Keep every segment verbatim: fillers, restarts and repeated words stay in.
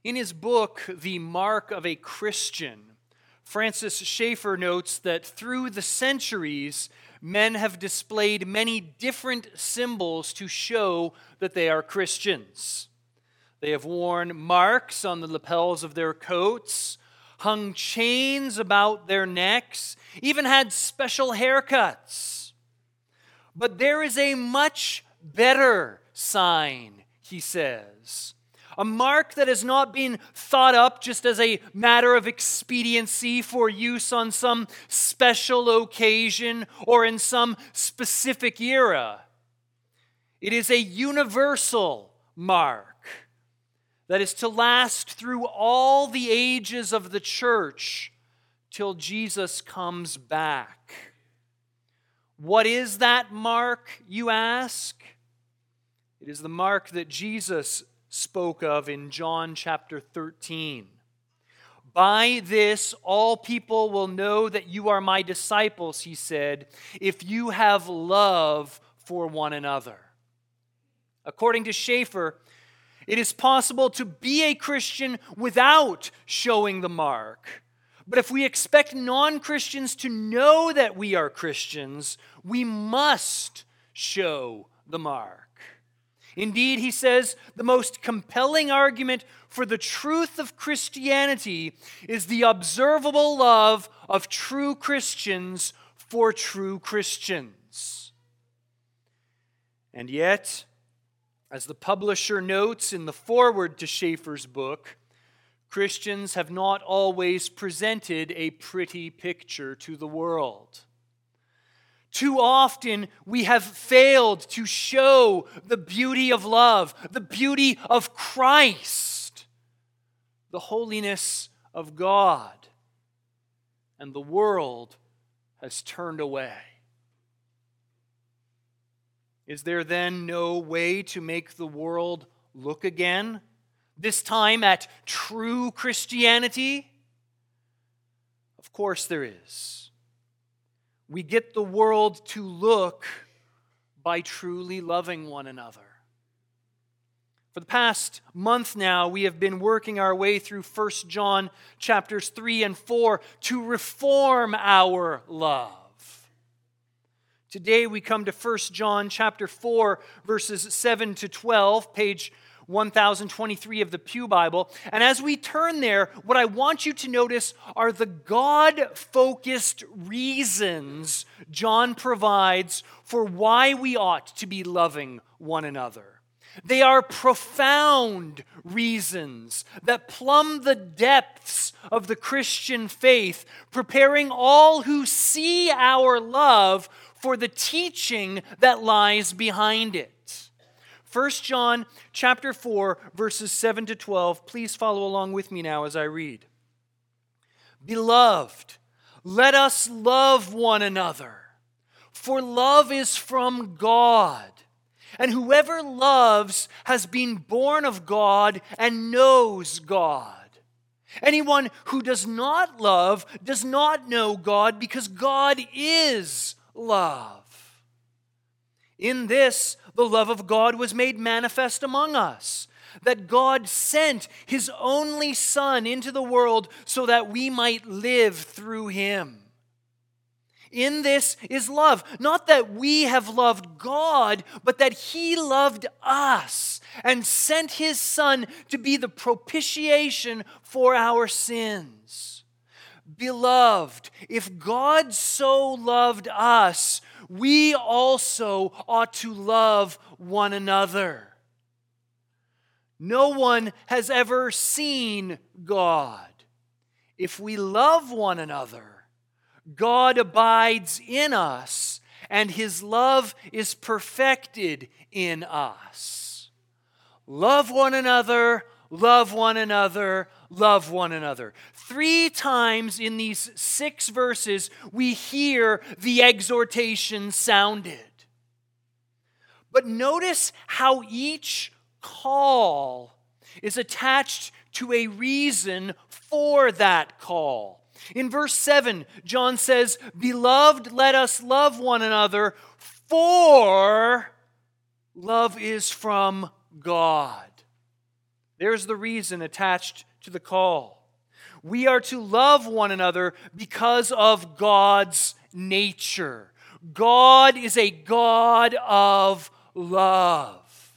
In his book, The Mark of a Christian, Francis Schaeffer notes that through the centuries, men have displayed many different symbols to show that they are Christians. They have worn marks on the lapels of their coats, hung chains about their necks, even had special haircuts. But there is a much better sign, he says. A mark that has not been thought up just as a matter of expediency for use on some special occasion or in some specific era. It is a universal mark that is to last through all the ages of the church till Jesus comes back. What is that mark, you ask? It is the mark that Jesus spoke of in John chapter thirteen. By this, all people will know that you are my disciples, he said, if you have love for one another. According to Schaeffer, it is possible to be a Christian without showing the mark. But if we expect non-Christians to know that we are Christians, we must show the mark. Indeed, he says, the most compelling argument for the truth of Christianity is the observable love of true Christians for true Christians. And yet, as the publisher notes in the foreword to Schaeffer's book, Christians have not always presented a pretty picture to the world. Too often we have failed to show the beauty of love, the beauty of Christ, the holiness of God, and the world has turned away. Is there then no way to make the world look again, this time at true Christianity? Of course there is. We get the world to look by truly loving one another. For the past month now, we have been working our way through First John chapters three and four to reform our love. Today we come to First John chapter four, verses seven to twelve, page one thousand twenty-three of the Pew Bible. And as we turn there, what I want you to notice are the God-focused reasons John provides for why we ought to be loving one another. They are profound reasons that plumb the depths of the Christian faith, preparing all who see our love for the teaching that lies behind it. First John chapter four, verses seven to twelve. Please follow along with me now as I read. Beloved, let us love one another, for love is from God. And whoever loves has been born of God and knows God. Anyone who does not love does not know God, because God is love. In this, the love of God was made manifest among us, that God sent His only Son into the world so that we might live through Him. In this is love, not that we have loved God, but that He loved us and sent His Son to be the propitiation for our sins. Beloved, if God so loved us, we also ought to love one another. No one has ever seen God. If we love one another, God abides in us, and His love is perfected in us. Love one another, love one another, love one another. Three times in these six verses, we hear the exhortation sounded. But notice how each call is attached to a reason for that call. In verse seven, John says, Beloved, let us love one another, for love is from God. There's the reason attached to the call. We are to love one another because of God's nature. God is a God of love.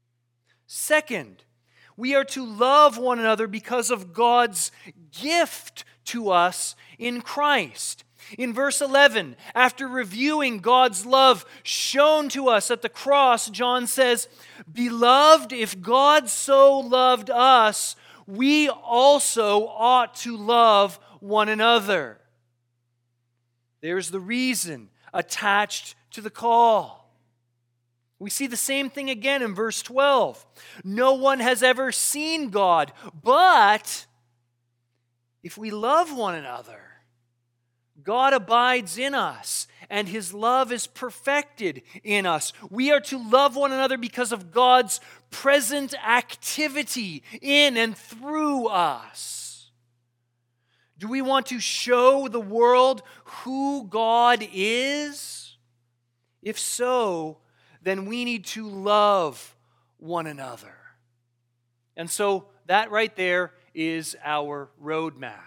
Second, we are to love one another because of God's gift to us in Christ. In verse eleven, after reviewing God's love shown to us at the cross, John says, "Beloved, if God so loved us, we also ought to love one another." There's the reason attached to the call. We see the same thing again in verse twelve. No one has ever seen God, but if we love one another, God abides in us, and His love is perfected in us. We are to love one another because of God's present activity in and through us. Do we want to show the world who God is? If so, then we need to love one another. And so that right there is our roadmap.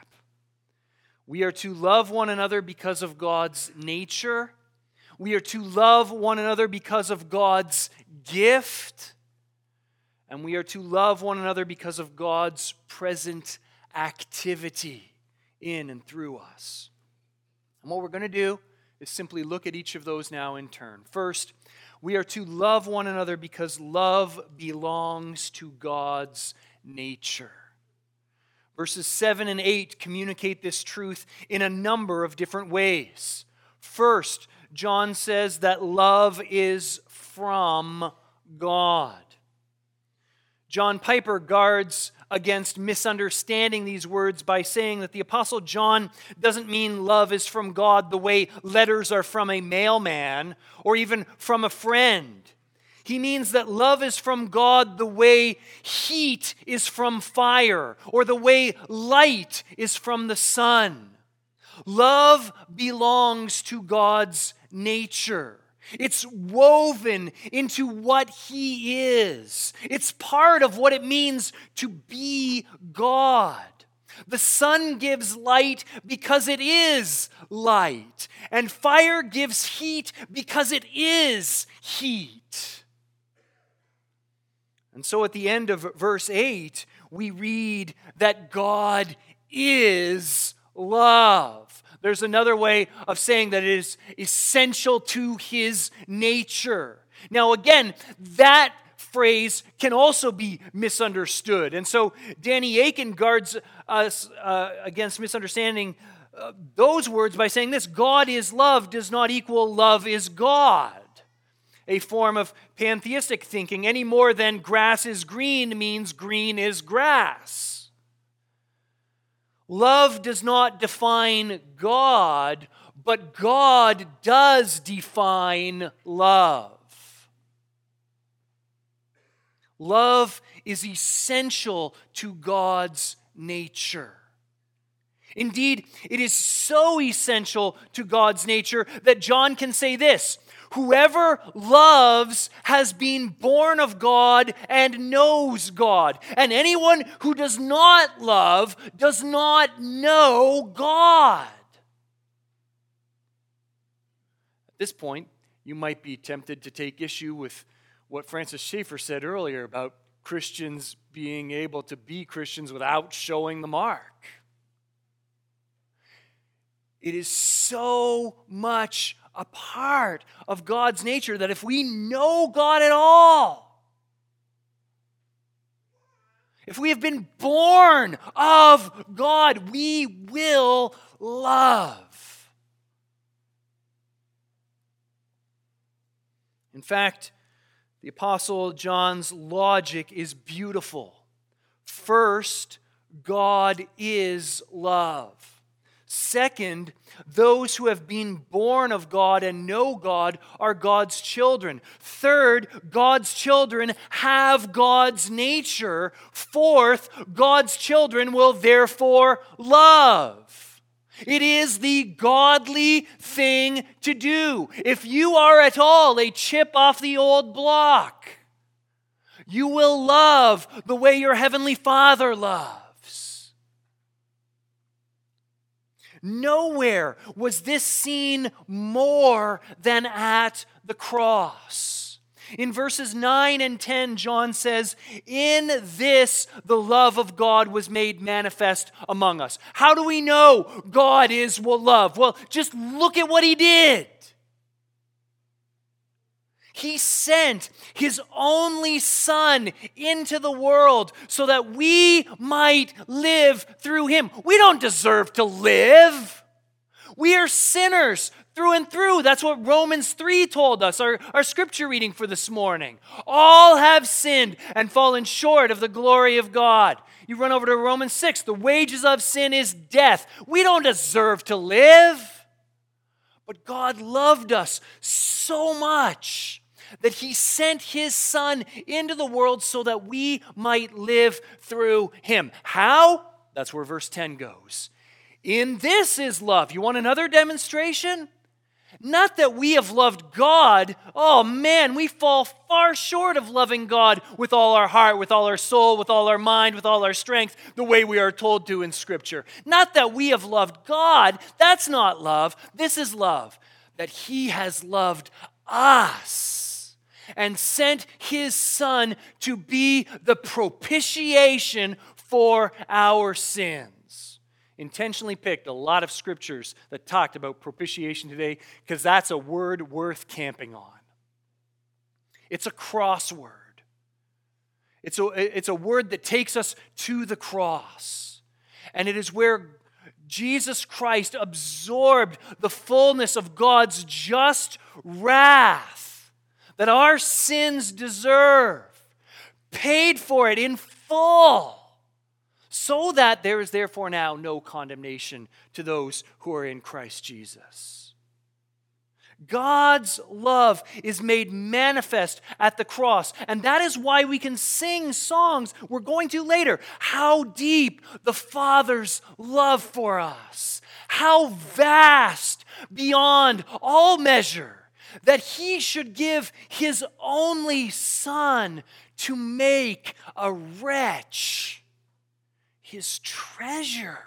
We are to love one another because of God's nature. We are to love one another because of God's gift. And we are to love one another because of God's present activity in and through us. And what we're going to do is simply look at each of those now in turn. First, we are to love one another because love belongs to God's nature. Verses seven and eight communicate this truth in a number of different ways. First, John says that love is from God. John Piper guards against misunderstanding these words by saying that the Apostle John doesn't mean love is from God the way letters are from a mailman or even from a friend. He means that love is from God the way heat is from fire, or the way light is from the sun. Love belongs to God's nature. It's woven into what He is. It's part of what it means to be God. The sun gives light because it is light, and fire gives heat because it is heat. And so at the end of verse eight, we read that God is love. There's another way of saying that it is essential to His nature. Now again, that phrase can also be misunderstood. And so Danny Aiken guards us uh, against misunderstanding uh, those words by saying this: God is love does not equal love is God. A form of pantheistic thinking, any more than grass is green means green is grass. Love does not define God, but God does define love. Love is essential to God's nature. Indeed, it is so essential to God's nature that John can say this: whoever loves has been born of God and knows God. And anyone who does not love does not know God. At this point, you might be tempted to take issue with what Francis Schaeffer said earlier about Christians being able to be Christians without showing the mark. It is so much a part of God's nature that if we know God at all, if we have been born of God, we will love. In fact, the Apostle John's logic is beautiful. First, God is love. Second, those who have been born of God and know God are God's children. Third, God's children have God's nature. Fourth, God's children will therefore love. It is the godly thing to do. If you are at all a chip off the old block, You will love the way your heavenly Father loves. Nowhere was this seen more than at the cross. In verses nine and ten, John says, "In this the love of God was made manifest among us." How do we know God is love? Well, just look at what he did. He sent his only Son into the world so that we might live through him. We don't deserve to live. We are sinners through and through. That's what Romans three told us, our, our scripture reading for this morning. All have sinned and fallen short of the glory of God. You run over to Romans six. The wages of sin is death. We don't deserve to live. But God loved us so much that he sent his Son into the world so that we might live through him. How? That's where verse ten goes. In this is love. You want another demonstration? Not that we have loved God. Oh man, we fall far short of loving God with all our heart, with all our soul, with all our mind, with all our strength, the way we are told to in Scripture. Not that we have loved God. That's not love. This is love. That he has loved us and sent his Son to be the propitiation for our sins. Intentionally picked a lot of scriptures that talked about propitiation today because that's a word worth camping on. It's a crossword. It's a, it's a word that takes us to the cross. And it is where Jesus Christ absorbed the fullness of God's just wrath that our sins deserve, paid for it in full, so that there is therefore now no condemnation to those who are in Christ Jesus. God's love is made manifest at the cross, and that is why we can sing songs we're going to later. How deep the Father's love for us, how vast beyond all measure, that he should give his only Son to make a wretch his treasure.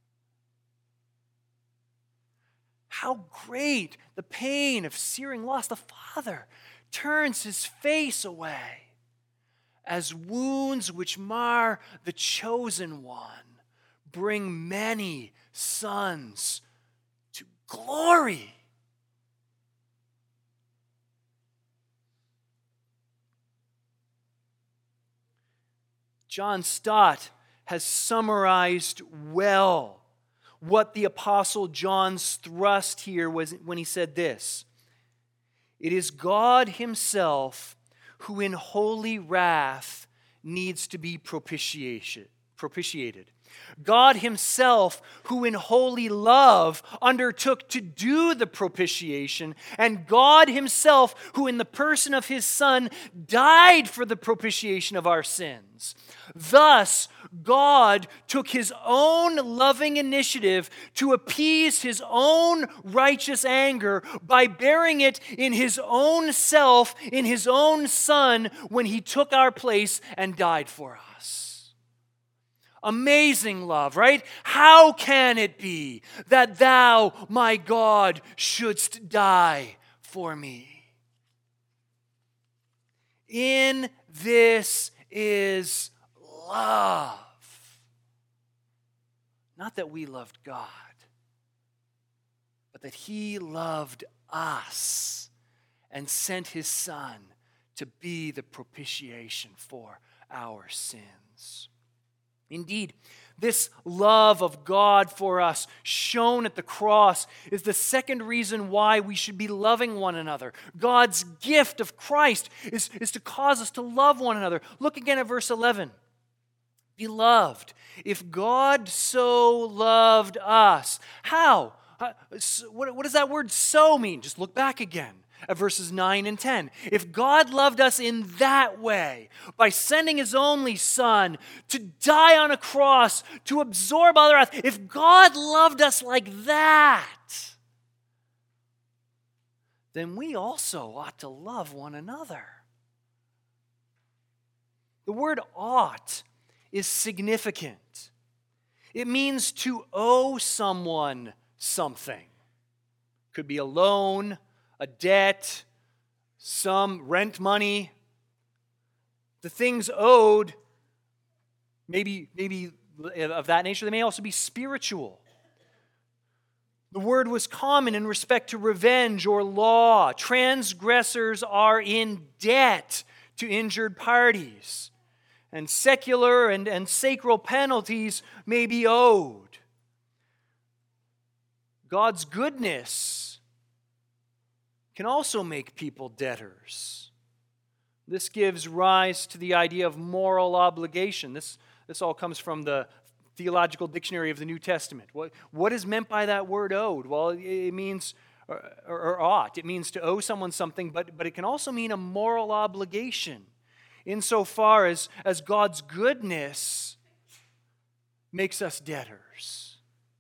How great the pain of searing loss. The Father turns his face away as wounds which mar the chosen one bring many sons to glory. John Stott has summarized well what the Apostle John's thrust here was when he said this. It is God himself who in holy wrath needs to be propitiated. propitiated. God himself, who in holy love undertook to do the propitiation, and God himself, who in the person of his Son died for the propitiation of our sins. Thus, God took his own loving initiative to appease his own righteous anger by bearing it in his own self, in his own Son, when he took our place and died for us. Amazing love, right? How can it be that thou, my God, shouldst die for me? In this is love. Not that we loved God, but that he loved us and sent his Son to be the propitiation for our sins. Indeed, this love of God for us shown at the cross is the second reason why we should be loving one another. God's gift of Christ is, is to cause us to love one another. Look again at verse eleven. Beloved, if God so loved us, how? What, what does that word so mean? Just look back again at verses nine and ten. If God loved us in that way, by sending his only Son to die on a cross, to absorb all our wrath, if God loved us like that, then we also ought to love one another. The word ought is significant. It means to owe someone something. Could be a loan, a debt, some rent money. The things owed, maybe, maybe of that nature, they may also be spiritual. The word was common in respect to revenge or law. Transgressors are in debt to injured parties, and secular and, and sacral penalties may be owed. God's goodness can also make people debtors. This gives rise to the idea of moral obligation. This, this all comes from the Theological Dictionary of the New Testament. What, what is meant by that word owed? Well, it means, or, or, or ought, it means to owe someone something, but, but it can also mean a moral obligation, insofar as, as God's goodness makes us debtors.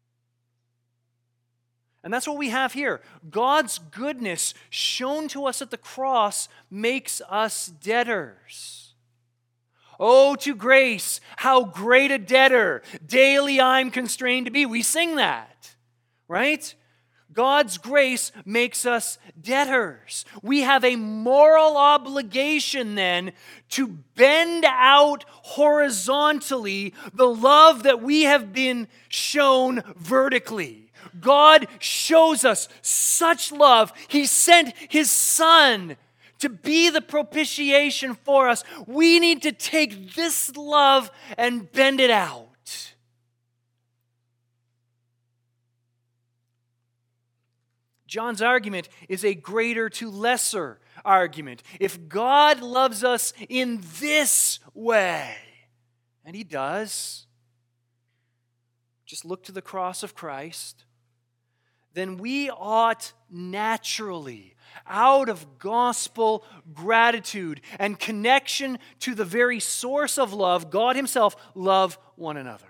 And that's what we have here. God's goodness shown to us at the cross makes us debtors. Oh, to grace, how great a debtor daily I'm constrained to be. We sing that, right? God's grace makes us debtors. We have a moral obligation then to bend out horizontally the love that we have been shown vertically. God shows us such love. He sent His Son to be the propitiation for us. We need to take this love and bend it out. John's argument is a greater to lesser argument. If God loves us in this way, and He does, just look to the cross of Christ, then we ought naturally, out of gospel gratitude and connection to the very source of love, God Himself, love one another.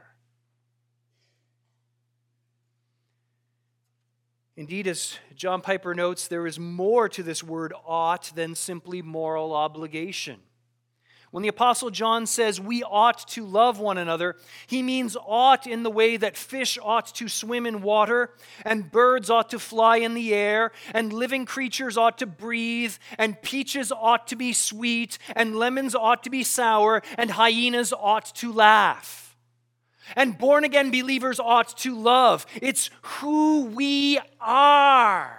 Indeed, as John Piper notes, there is more to this word ought than simply moral obligation. When the Apostle John says we ought to love one another, he means ought in the way that fish ought to swim in water, and birds ought to fly in the air, and living creatures ought to breathe, and peaches ought to be sweet, and lemons ought to be sour, and hyenas ought to laugh. And born-again believers ought to love. It's who we are.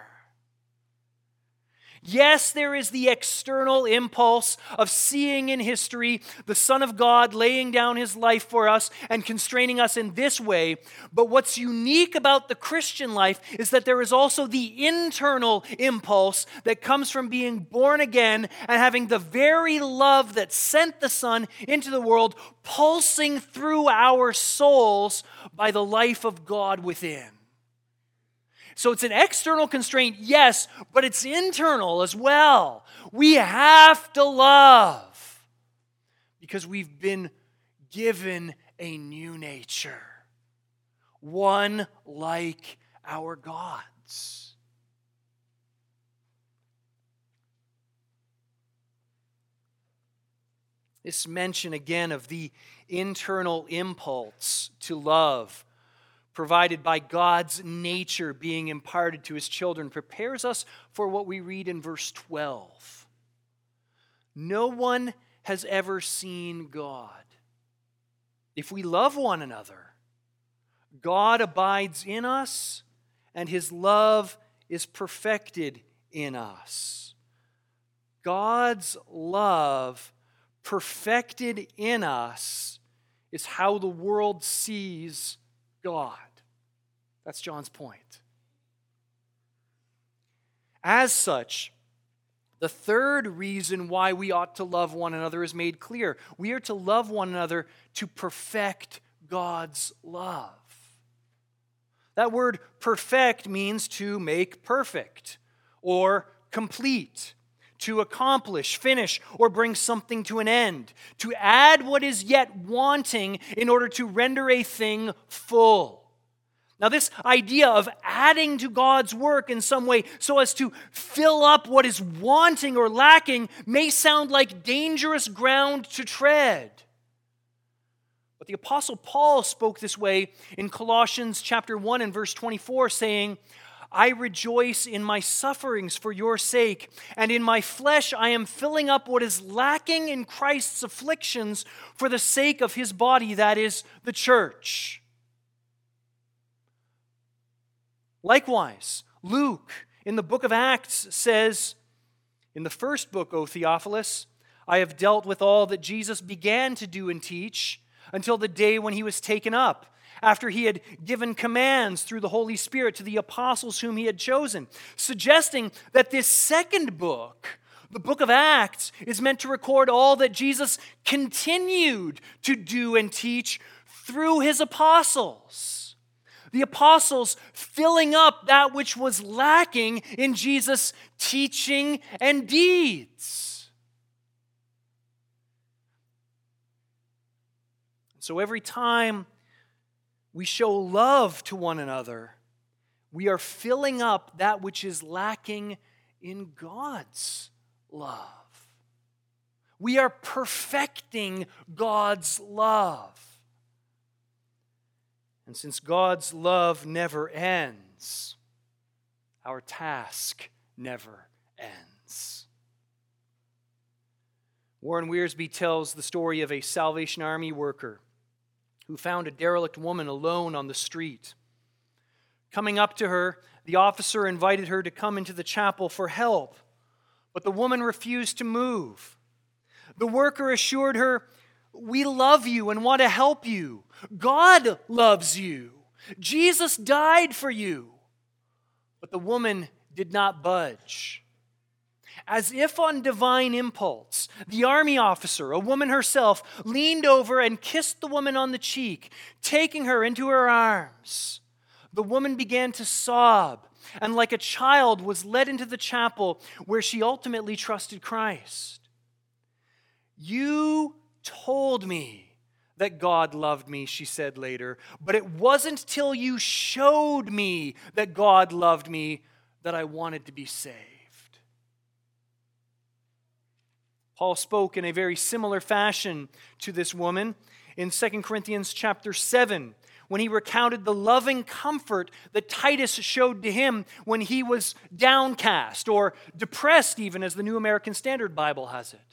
Yes, there is the external impulse of seeing in history the Son of God laying down His life for us and constraining us in this way. But what's unique about the Christian life is that there is also the internal impulse that comes from being born again and having the very love that sent the Son into the world pulsing through our souls by the life of God within. So it's an external constraint, yes, but it's internal as well. We have to love because we've been given a new nature, one like our God's. This mention again of the internal impulse to love provided by God's nature being imparted to His children, prepares us for what we read in verse twelve. No one has ever seen God. If we love one another, God abides in us, and His love is perfected in us. God's love perfected in us is how the world sees God. That's John's point. As such, the third reason why we ought to love one another is made clear. We are to love one another to perfect God's love. That word perfect means to make perfect or complete, to accomplish, finish, or bring something to an end, to add what is yet wanting in order to render a thing full. Now, this idea of adding to God's work in some way so as to fill up what is wanting or lacking may sound like dangerous ground to tread. But the Apostle Paul spoke this way in Colossians chapter one and verse twenty-four, saying, I rejoice in my sufferings for your sake, and in my flesh I am filling up what is lacking in Christ's afflictions for the sake of his body, that is, the church. Likewise, Luke in the book of Acts says, in the first book, O Theophilus, I have dealt with all that Jesus began to do and teach until the day when he was taken up, after he had given commands through the Holy Spirit to the apostles whom he had chosen, suggesting that this second book, the book of Acts, is meant to record all that Jesus continued to do and teach through his apostles. The apostles filling up that which was lacking in Jesus' teaching and deeds. So every time we show love to one another, we are filling up that which is lacking in God's love. We are perfecting God's love. And since God's love never ends, our task never ends. Warren Wiersbe tells the story of a Salvation Army worker who found a derelict woman alone on the street. Coming up to her, the officer invited her to come into the chapel for help, but the woman refused to move. The worker assured her, we love you and want to help you. God loves you. Jesus died for you. But the woman did not budge. As if on divine impulse, the army officer, a woman herself, leaned over and kissed the woman on the cheek, taking her into her arms. The woman began to sob, and like a child was led into the chapel where she ultimately trusted Christ. You told me that God loved me, she said later, but it wasn't till you showed me that God loved me that I wanted to be saved. Paul spoke in a very similar fashion to this woman in Second Corinthians chapter seven, when he recounted the loving comfort that Titus showed to him when he was downcast or depressed, even as the New American Standard Bible has it.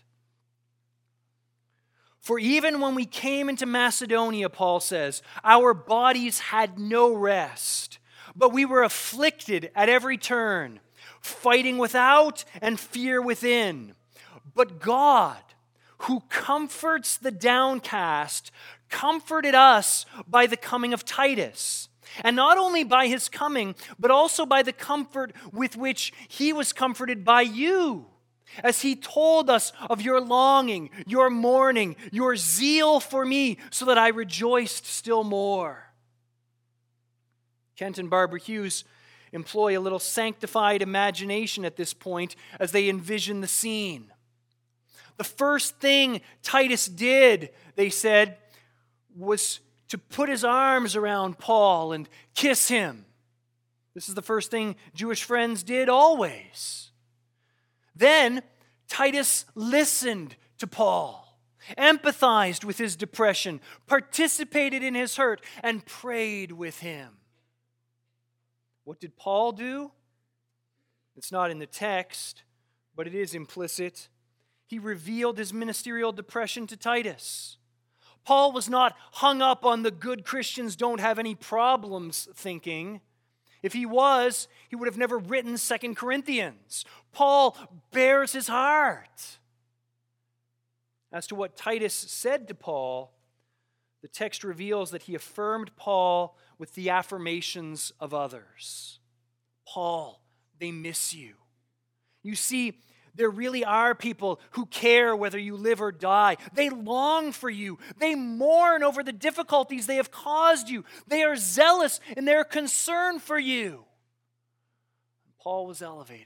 For even when we came into Macedonia, Paul says, our bodies had no rest, but we were afflicted at every turn, fighting without and fear within. But God, who comforts the downcast, comforted us by the coming of Titus. And not only by his coming, but also by the comfort with which he was comforted by you, as he told us of your longing, your mourning, your zeal for me, so that I rejoiced still more. Kent and Barbara Hughes employ a little sanctified imagination at this point as they envision the scene. The first thing Titus did, they said, was to put his arms around Paul and kiss him. This is the first thing Jewish friends did always. Then Titus listened to Paul, empathized with his depression, participated in his hurt, and prayed with him. What did Paul do? It's not in the text, but it is implicit. He revealed his ministerial depression to Titus. Paul was not hung up on the good Christians don't have any problems thinking. If he was, he would have never written Second Corinthians. Paul bears his heart. As to what Titus said to Paul, the text reveals that he affirmed Paul with the affirmations of others. Paul, they miss you. You see, there really are people who care whether you live or die. They long for you. They mourn over the difficulties they have caused you. They are zealous in their concern for you. Paul was elevated.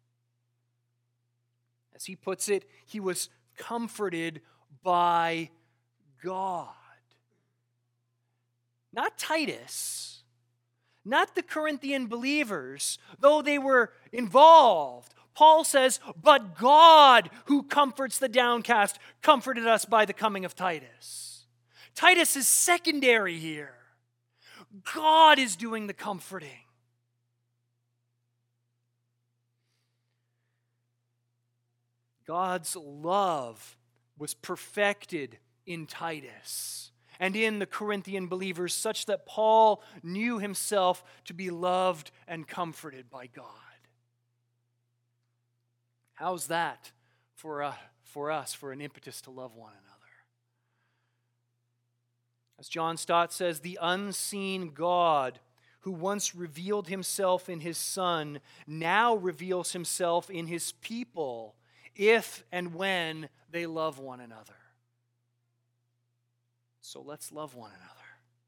As he puts it, he was comforted by God. Not Titus, not the Corinthian believers, though they were involved. Paul says, but God, who comforts the downcast, comforted us by the coming of Titus. Titus is secondary here. God is doing the comforting. God's love was perfected in Titus and in the Corinthian believers, such that Paul knew himself to be loved and comforted by God. How's that for, uh, for us, for an impetus to love one another? As John Stott says, the unseen God who once revealed himself in his Son now reveals himself in his people if and when they love one another. So let's love one another.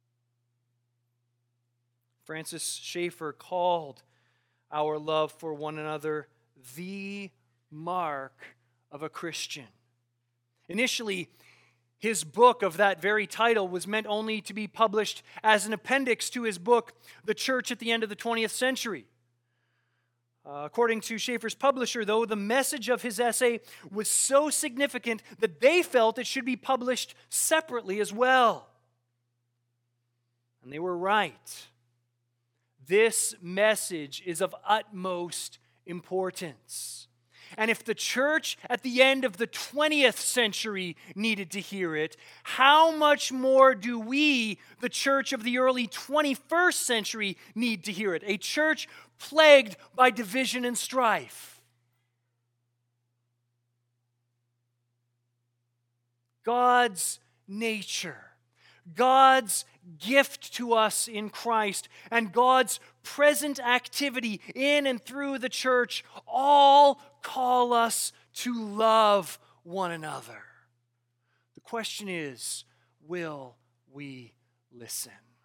Francis Schaeffer called our love for one another the mark of a Christian. Initially, his book of that very title was meant only to be published as an appendix to his book, The Church at the End of the twentieth Century. Uh, according to Schaeffer's publisher, though, the message of his essay was so significant that they felt it should be published separately as well. And they were right. This message is of utmost importance. And if the church at the end of the twentieth century needed to hear it, how much more do we, the church of the early twenty-first century, need to hear it? A church plagued by division and strife. God's nature, God's gift to us in Christ, and God's present activity in and through the church all call us to love one another. The question is, will we listen?